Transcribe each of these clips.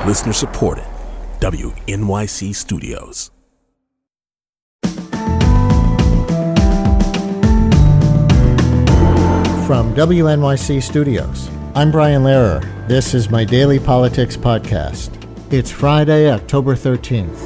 Listener supported. WNYC Studios. From WNYC Studios, I'm Brian Lehrer. This is my daily politics podcast. It's Friday, October 13th.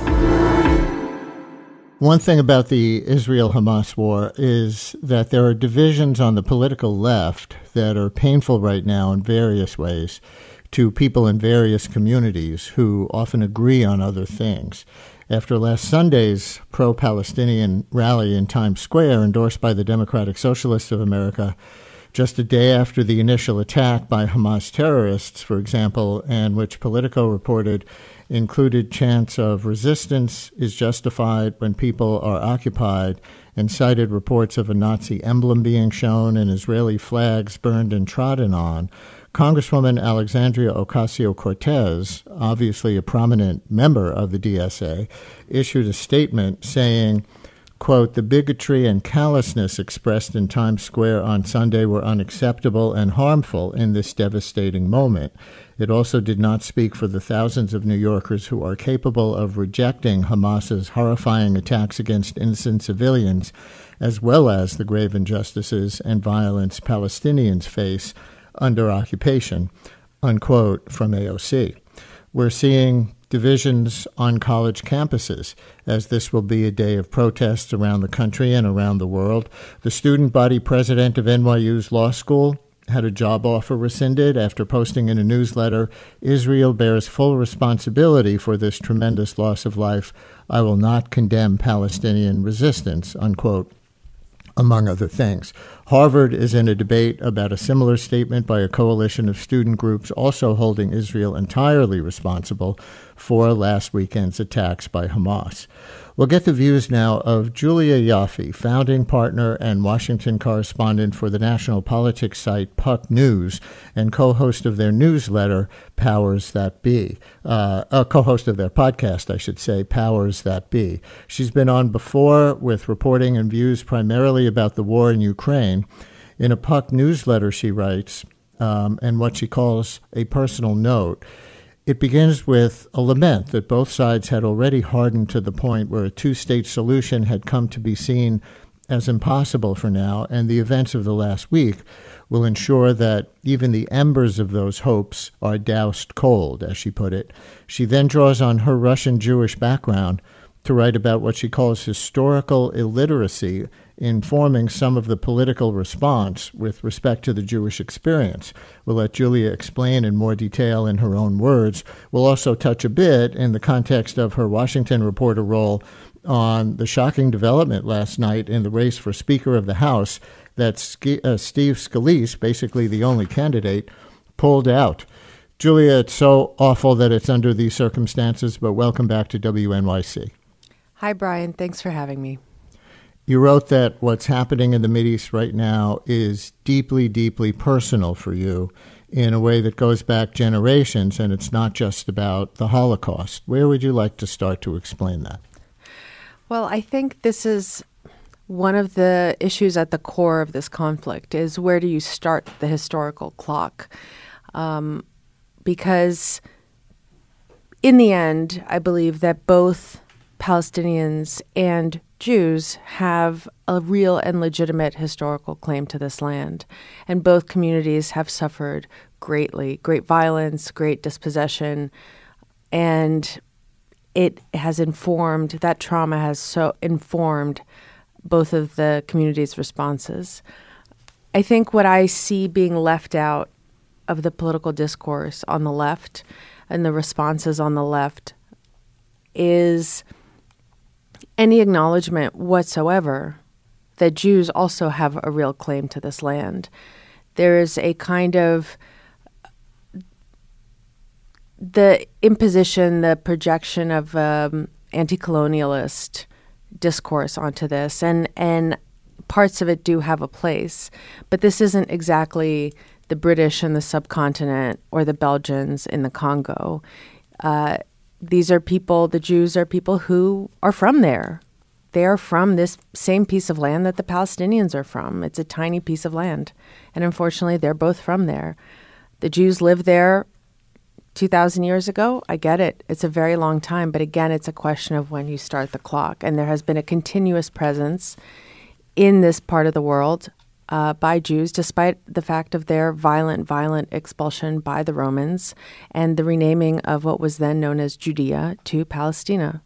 One thing about the Israel-Hamas war is that there are divisions on the political left that are painful right now in various ways to people in various communities who often agree on other things. After last Sunday's pro-Palestinian rally in Times Square, endorsed by the Democratic Socialists of America, just a day after the initial attack by Hamas terrorists, for example, and which Politico reported included chants of resistance is justified when people are occupied, and cited reports of a Nazi emblem being shown and Israeli flags burned and trodden on, Congresswoman Alexandria Ocasio-Cortez, obviously a prominent member of the DSA, issued a statement saying, quote, "The bigotry and callousness expressed in Times Square on Sunday were unacceptable and harmful in this devastating moment. It also did not speak for the thousands of New Yorkers who are capable of rejecting Hamas's horrifying attacks against innocent civilians, as well as the grave injustices and violence Palestinians face under occupation," unquote, from AOC. We're seeing divisions on college campuses, as this will be a day of protests around the country and around the world. The student body president of NYU's law school had a job offer rescinded after posting in a newsletter, "Israel bears full responsibility for this tremendous loss of life. I will not condemn Palestinian resistance," unquote, among other things. Harvard is in a debate about a similar statement by a coalition of student groups also holding Israel entirely responsible for last weekend's attacks by Hamas. We'll get the views now of Julia Ioffe, founding partner and Washington correspondent for the national politics site Puck News and co-host of their newsletter, Powers That Be. Co-host of their podcast, I should say, Powers That Be. She's been on before with reporting and views primarily about the war in Ukraine. In a Puck newsletter she writes, and what she calls a personal note, it begins with a lament that both sides had already hardened to the point where a two-state solution had come to be seen as impossible for now, and the events of the last week will ensure that even the embers of those hopes are doused cold, as she put it. She then draws on her Russian Jewish background to write about what she calls historical illiteracy informing some of the political response with respect to the Jewish experience. We'll let Julia explain in more detail in her own words. We'll also touch a bit in the context of her Washington reporter role on the shocking development last night in the race for Speaker of the House that Steve Scalise, basically the only candidate, pulled out. Julia, it's so awful that it's under these circumstances, but welcome back to WNYC. Hi, Brian. Thanks for having me. You wrote that what's happening in the Mideast right now is deeply, deeply personal for you in a way that goes back generations, and it's not just about the Holocaust. Where would you like to start to explain that? Well, I think this is one of the issues at the core of this conflict is where do you start the historical clock? Because in the end, I believe that both Palestinians and Jews have a real and legitimate historical claim to this land. And both communities have suffered greatly, great violence, great dispossession. And it has informed, that trauma has so informed both of the communities' responses. I think what I see being left out of the political discourse on the left and the responses on the left is any acknowledgement whatsoever that Jews also have a real claim to this land. There is a kind of the imposition, the projection of anti-colonialist discourse onto this, and parts of it do have a place. But this isn't exactly the British in the subcontinent or the Belgians in the Congo. These are people, the Jews are people who are from there. They are from this same piece of land that the Palestinians are from. It's a tiny piece of land. And unfortunately, they're both from there. The Jews live there 2,000 years ago, I get it. It's a very long time. But again, it's a question of when you start the clock. And there has been a continuous presence in this part of the world by Jews, despite the fact of their violent expulsion by the Romans and the renaming of what was then known as Judea to Palestina.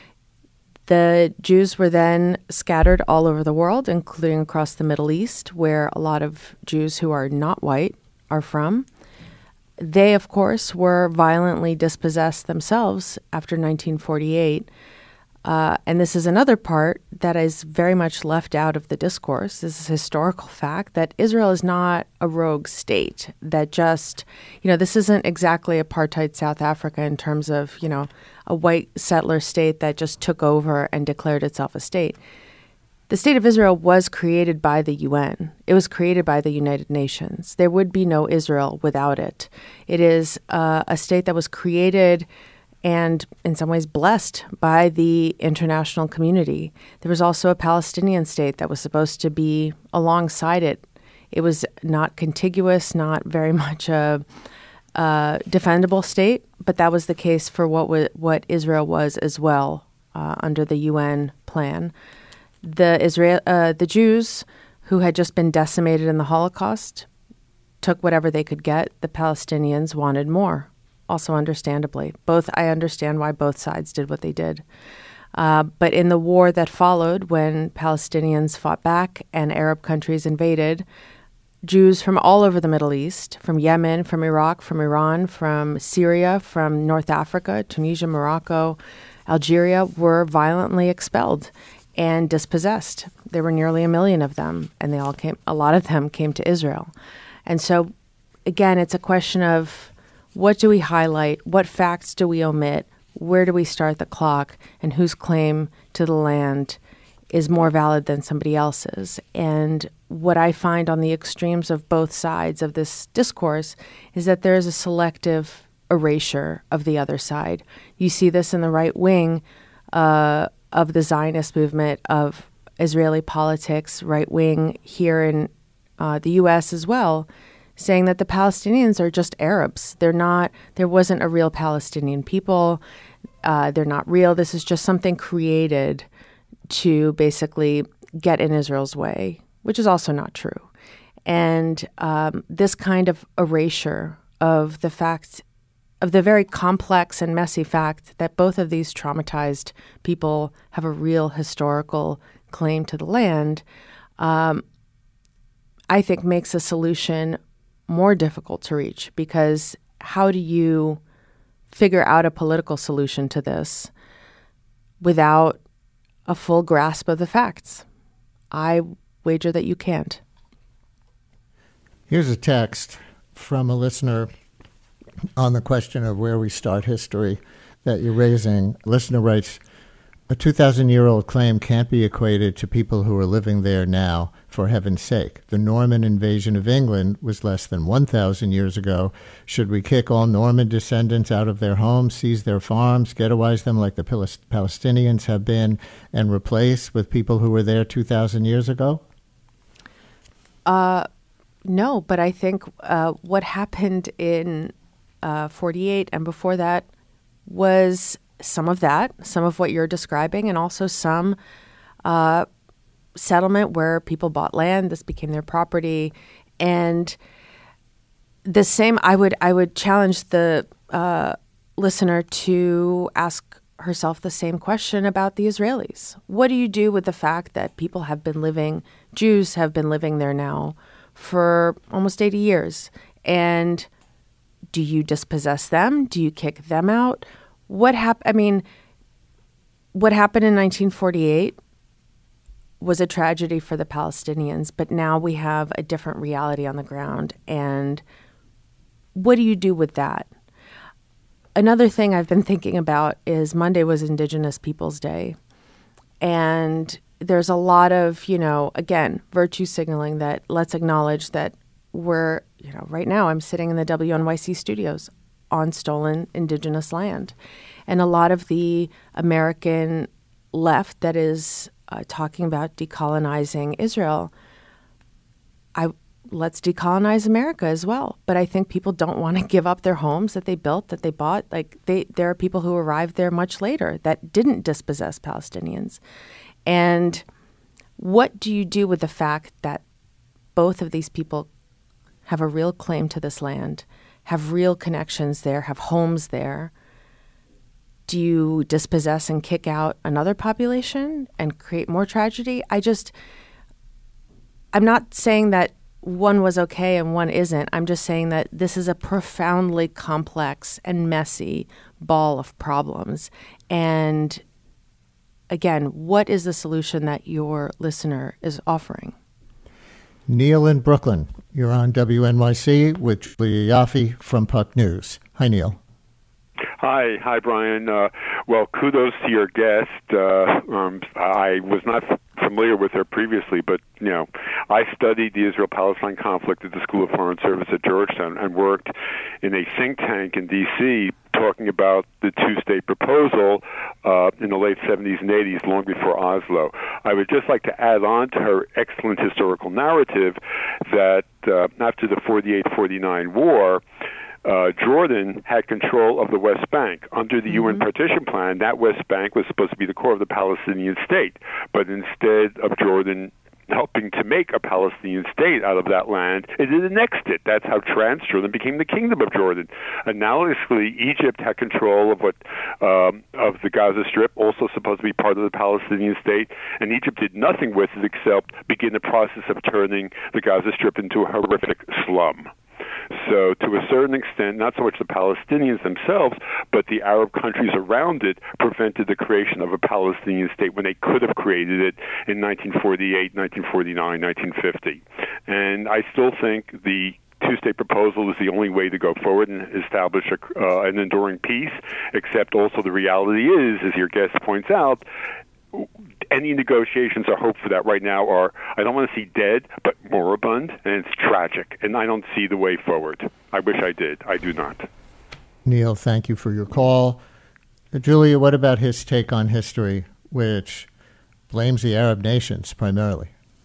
The Jews were then scattered all over the world, including across the Middle East, where a lot of Jews who are not white are from. They, of course, were violently dispossessed themselves after 1948. And this is another part that is very much left out of the discourse. This is a historical fact that Israel is not a rogue state that just, this isn't exactly apartheid South Africa in terms of, a white settler state that just took over and declared itself a state. The State of Israel was created by the UN. It was created by the United Nations. There would be no Israel without it. It is a state that was created and in some ways blessed by the international community. There was also a Palestinian state that was supposed to be alongside it. It was not contiguous, not very much a defendable state, but that was the case for what Israel was as well under the UN plan. The Jews who had just been decimated in the Holocaust took whatever they could get. The Palestinians wanted more, also understandably. I understand why both sides did what they did. But in the war that followed, when Palestinians fought back and Arab countries invaded, Jews from all over the Middle East, from Yemen, from Iraq, from Iran, from Syria, from North Africa, Tunisia, Morocco, Algeria, were violently expelled and dispossessed. There were nearly 1 million of them, and a lot of them came to Israel. And so, again, it's a question of what do we highlight, what facts do we omit, where do we start the clock, and whose claim to the land is more valid than somebody else's. And what I find on the extremes of both sides of this discourse is that there is a selective erasure of the other side. You see this in the right wing of the Zionist movement, of Israeli politics, right wing here in the U.S. as well, saying that the Palestinians are just Arabs. There wasn't a real Palestinian people. They're not real. This is just something created to basically get in Israel's way, which is also not true. And this kind of erasure of the fact of the very complex and messy fact that both of these traumatized people have a real historical claim to the land, I think makes a solution more difficult to reach, because how do you figure out a political solution to this without a full grasp of the facts? I wager that you can't. Here's a text from a listener on the question of where we start history that you're raising. Listener writes, a 2,000-year-old claim can't be equated to people who are living there now, for heaven's sake. The Norman invasion of England was less than 1,000 years ago. Should we kick all Norman descendants out of their homes, seize their farms, ghettoize them like the Palestinians have been, and replace with people who were there 2,000 years ago? No, but I think what happened in 48 and before that was some of what you're describing, and also some settlement where people bought land. This became their property. And the same, I would challenge the listener to ask herself the same question about the Israelis. What do you do with the fact that Jews have been living there now for almost 80 years? And do you dispossess them? Do you kick them out? What happened in 1948 was a tragedy for the Palestinians, but now we have a different reality on the ground. And what do you do with that? Another thing I've been thinking about is Monday was Indigenous Peoples Day. And there's a lot of, again, virtue signaling that let's acknowledge that we're, right now I'm sitting in the WNYC studios on stolen Indigenous land. And a lot of the American left that is talking about decolonizing Israel, let's decolonize America as well. But I think people don't want to give up their homes that they built, that they bought. Like there are people who arrived there much later that didn't dispossess Palestinians. And what do you do with the fact that both of these people have a real claim to this land, have real connections there, have homes there? Do you dispossess and kick out another population and create more tragedy? I'm not saying that one was okay and one isn't. I'm just saying that this is a profoundly complex and messy ball of problems. And again, what is the solution that your listener is offering? Neil in Brooklyn, you're on WNYC with Julia Ioffe from Puck News. Hi, Neil. Hi, Brian. Well, kudos to your guest. I was not familiar with her previously, but I studied the Israel-Palestine conflict at the School of Foreign Service at Georgetown and worked in a think tank in D.C. talking about the two-state proposal in the late 70s and 80s, long before Oslo. I would just like to add on to her excellent historical narrative that after the 48-49 war, Jordan had control of the West Bank. Under the UN partition plan, that West Bank was supposed to be the core of the Palestinian state. But instead of Jordan helping to make a Palestinian state out of that land, it annexed it. That's how Transjordan became the Kingdom of Jordan. Analogously, Egypt had control of of the Gaza Strip, also supposed to be part of the Palestinian state, and Egypt did nothing with it except begin the process of turning the Gaza Strip into a horrific slum. So to a certain extent, not so much the Palestinians themselves, but the Arab countries around it prevented the creation of a Palestinian state when they could have created it in 1948, 1949, 1950. And I still think the two-state proposal is the only way to go forward and establish an enduring peace, except also the reality is, as your guest points out, any negotiations or hope for that right now are, I don't want to see dead, but moribund, and it's tragic. And I don't see the way forward. I wish I did. I do not. Neil, thank you for your call. Julia, what about his take on history, which blames the Arab nations primarily?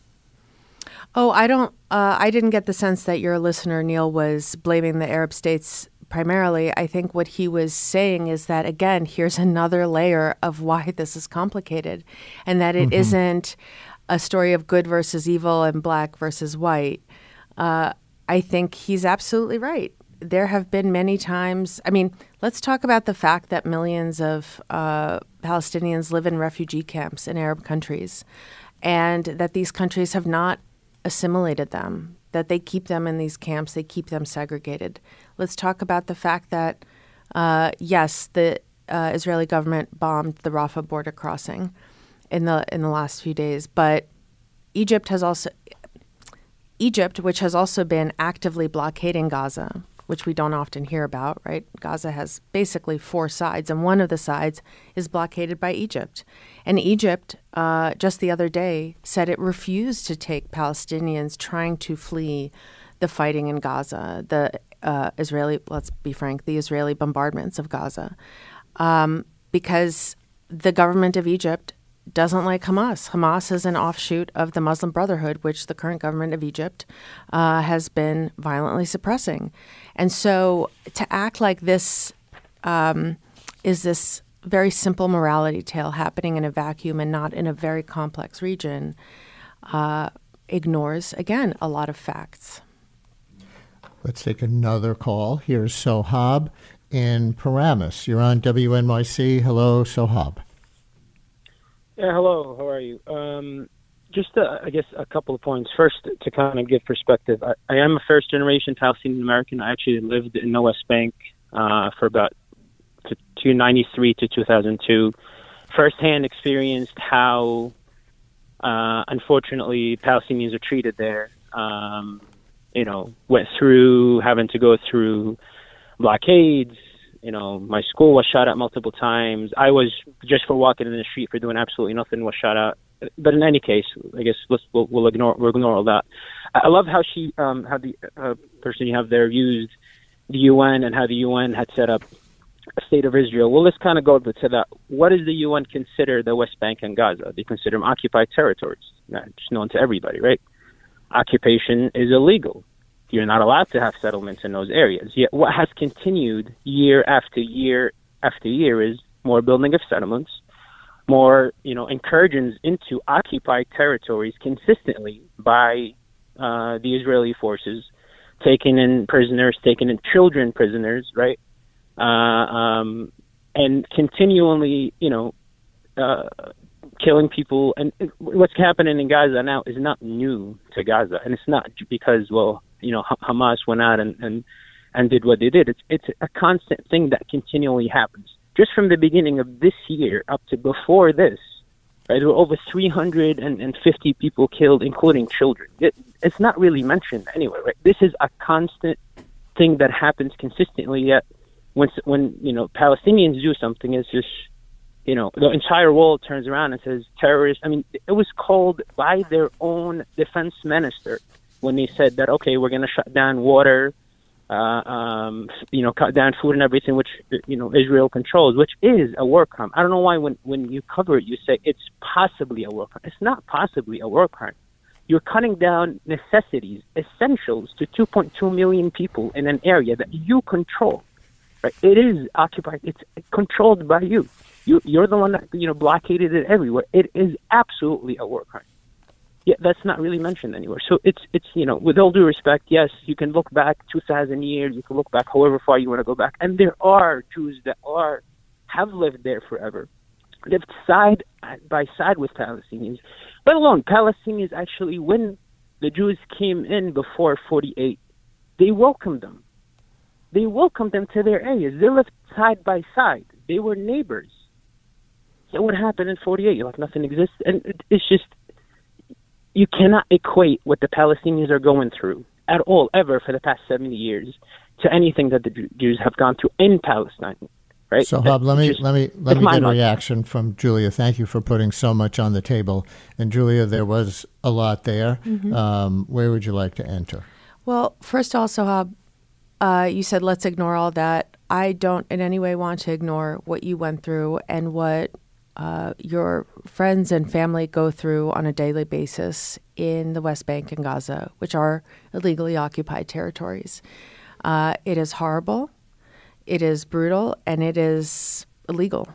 Oh, I didn't get the sense that your listener, Neil, was blaming the Arab states primarily. I think what he was saying is that, again, here's another layer of why this is complicated, and that it isn't a story of good versus evil and black versus white. I think he's absolutely right. There have been many times. I mean, let's talk about the fact that millions of Palestinians live in refugee camps in Arab countries, and that these countries have not assimilated them, that they keep them in these camps, they keep them segregated. Let's talk about the fact that, yes, the Israeli government bombed the Rafah border crossing in the last few days, but Egypt, which has also been actively blockading Gaza, which we don't often hear about, right? Gaza has basically four sides, and one of the sides is blockaded by Egypt. And Egypt, just the other day, said it refused to take Palestinians trying to flee the fighting in Gaza, the Israeli, let's be frank, the Israeli bombardments of Gaza, because the government of Egypt doesn't like Hamas. Hamas is an offshoot of the Muslim Brotherhood, which the current government of Egypt has been violently suppressing. And so to act like this is this very simple morality tale happening in a vacuum and not in a very complex region ignores, again, a lot of facts. Let's take another call. Here's Sohab in Paramus. You're on WNYC. Hello, Sohab. Yeah, hello. How are you? Just, I guess, a couple of points. First, to kind of give perspective, I am a first-generation Palestinian American. I actually lived in the West Bank for about 1993 to 2002. Firsthand experienced how, unfortunately, Palestinians are treated there. Went through having to go through blockades. My school was shot at multiple times. I was, just for walking in the street, for doing absolutely nothing, was shot at. But in any case, I guess we'll ignore all that. I love how how the person you have there used the UN and how the UN had set up a state of Israel. Well, let's kind of go to that. What does the UN consider the West Bank and Gaza? They consider them occupied territories. That's known to everybody, right? occupation is illegal. You're not allowed to have settlements in those areas. Yet what has continued year after year after year is more building of settlements, more, incursions into occupied territories consistently by the Israeli forces, taking in prisoners, taking in children prisoners, right? And continually, killing people. And what's happening in Gaza now is not new to Gaza. And it's not because, Hamas went out and did what they did. It's a constant thing that continually happens. Just from the beginning of this year up to before this, right, there were over 350 people killed, including children. It's not really mentioned anywhere, right? This is a constant thing that happens consistently, yet when Palestinians do something, it's just, the entire world turns around and says terrorists. I mean, it was called by their own defense minister when they said that, okay, we're going to shut down water, cut down food and everything, which, Israel controls, which is a war crime. I don't know why when you cover it, you say it's possibly a war crime. It's not possibly a war crime. You're cutting down necessities, essentials to 2.2 million people in an area that you control. Right? It is occupied. It's controlled by you. You're the one that, blockaded it everywhere. It is absolutely a war crime. Yeah, that's not really mentioned anywhere. So it's with all due respect, yes, you can look back 2,000 years, you can look back however far you want to go back, and there are Jews that have lived there forever, lived side by side with Palestinians, let alone Palestinians. Actually, when the Jews came in before 48, they welcomed them. They welcomed them to their areas. They lived side by side. They were neighbors. So what happened in 48? Like nothing exists, and it's just. You cannot equate what the Palestinians are going through at all, ever, for the past 70 years, to anything that the Jews have gone through in Palestine, right? So, Hab, let me get a reaction from Julia. Thank you for putting so much on the table. And Julia, there was a lot there. Mm-hmm. Where would you like to enter? Well, first also, Hab, you said let's ignore all that. I don't in any way want to ignore what you went through and what your friends and family go through on a daily basis in the West Bank and Gaza, which are illegally occupied territories. It is horrible, it is brutal, and it is illegal.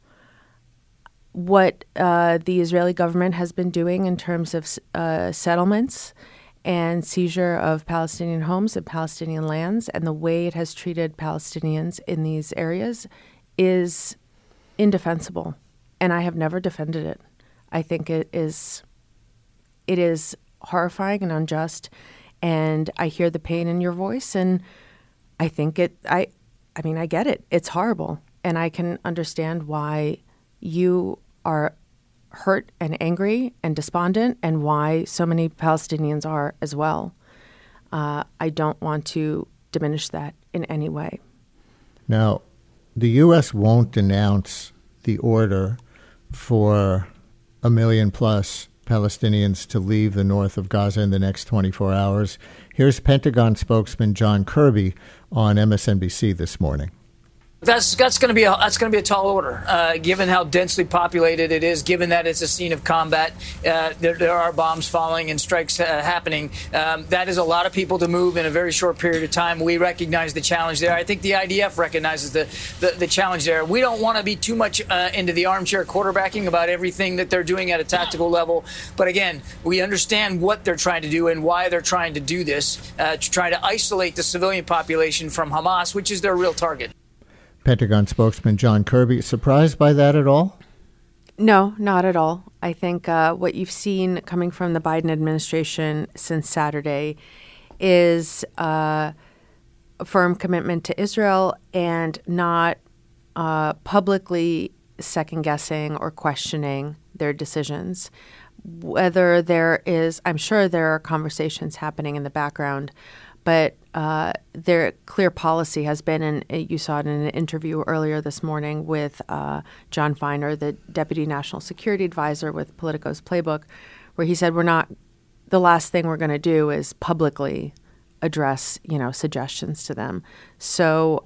What the Israeli government has been doing in terms of settlements and seizure of Palestinian homes and Palestinian lands, and the way it has treated Palestinians in these areas is indefensible. And I have never defended it. I think it is horrifying and unjust. And I hear the pain in your voice, and I think I get it. It's horrible. And I can understand why you are hurt and angry and despondent, and why so many Palestinians are as well. I don't want to diminish that in any way. Now, the U.S. won't denounce the order for 1 million plus Palestinians to leave the north of Gaza in the next 24 hours. Here's Pentagon spokesman John Kirby on MSNBC this morning. That's going to be a tall order, given how densely populated it is. Given that it's a scene of combat, there are bombs falling and strikes happening. That is a lot of people to move in a very short period of time. We recognize the challenge there. I think the IDF recognizes the challenge there. We don't want to be too much into the armchair quarterbacking about everything that they're doing at a tactical level. But again, we understand what they're trying to do and why they're trying to do this, to try to isolate the civilian population from Hamas, which is their real target. Pentagon spokesman John Kirby, surprised by that at all? No, not at all. I think what you've seen coming from the Biden administration since Saturday is a firm commitment to Israel and not publicly second-guessing or questioning their decisions. Whether I'm sure there are conversations happening in the background, but their clear policy has been, and you saw it in an interview earlier this morning with John Feiner, the Deputy National Security Advisor with Politico's Playbook, where he said the last thing we're going to do is publicly address, suggestions to them. So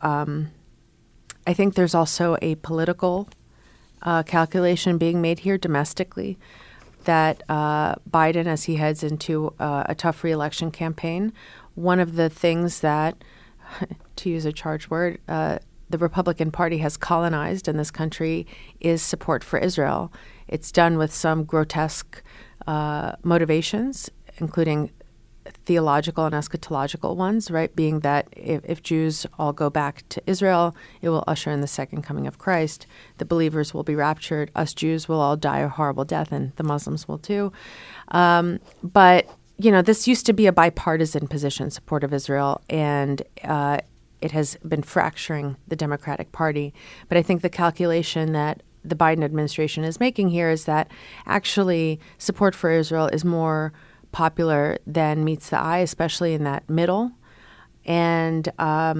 I think there's also a political calculation being made here domestically. that Biden, as he heads into a tough re-election campaign, one of the things that, to use a charged word, the Republican Party has colonized in this country is support for Israel. It's done with some grotesque motivations, including theological and eschatological ones, right? Being that if Jews all go back to Israel, it will usher in the second coming of Christ. The believers will be raptured. Us Jews will all die a horrible death, and the Muslims will too. But, this used to be a bipartisan position, support of Israel, and it has been fracturing the Democratic Party. But I think the calculation that the Biden administration is making here is that actually support for Israel is more popular than meets the eye, especially in that middle, and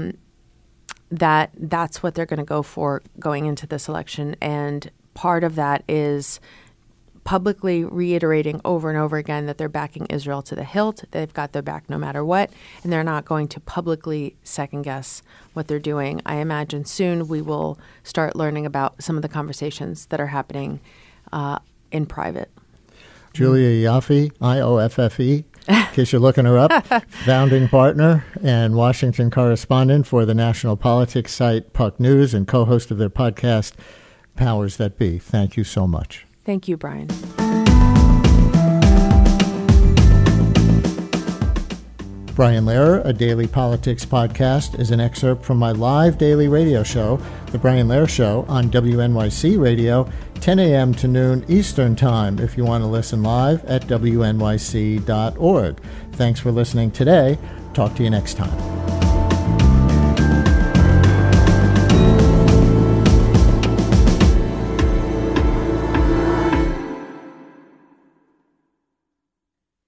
that's what they're going to go for going into this election. And part of that is publicly reiterating over and over again that they're backing Israel to the hilt. They've got their back no matter what, and they're not going to publicly second guess what they're doing. I imagine soon we will start learning about some of the conversations that are happening in private. Julia Ioffe, IOFFE, in case you're looking her up, founding partner and Washington correspondent for the national politics site Puck News and co-host of their podcast, Powers That Be. Thank you so much. Thank you, Brian. Brian Lehrer, a daily politics podcast, is an excerpt from my live daily radio show, The Brian Lehrer Show, on WNYC Radio, 10 a.m. to noon Eastern Time, if you want to listen live at wnyc.org. Thanks for listening today. Talk to you next time.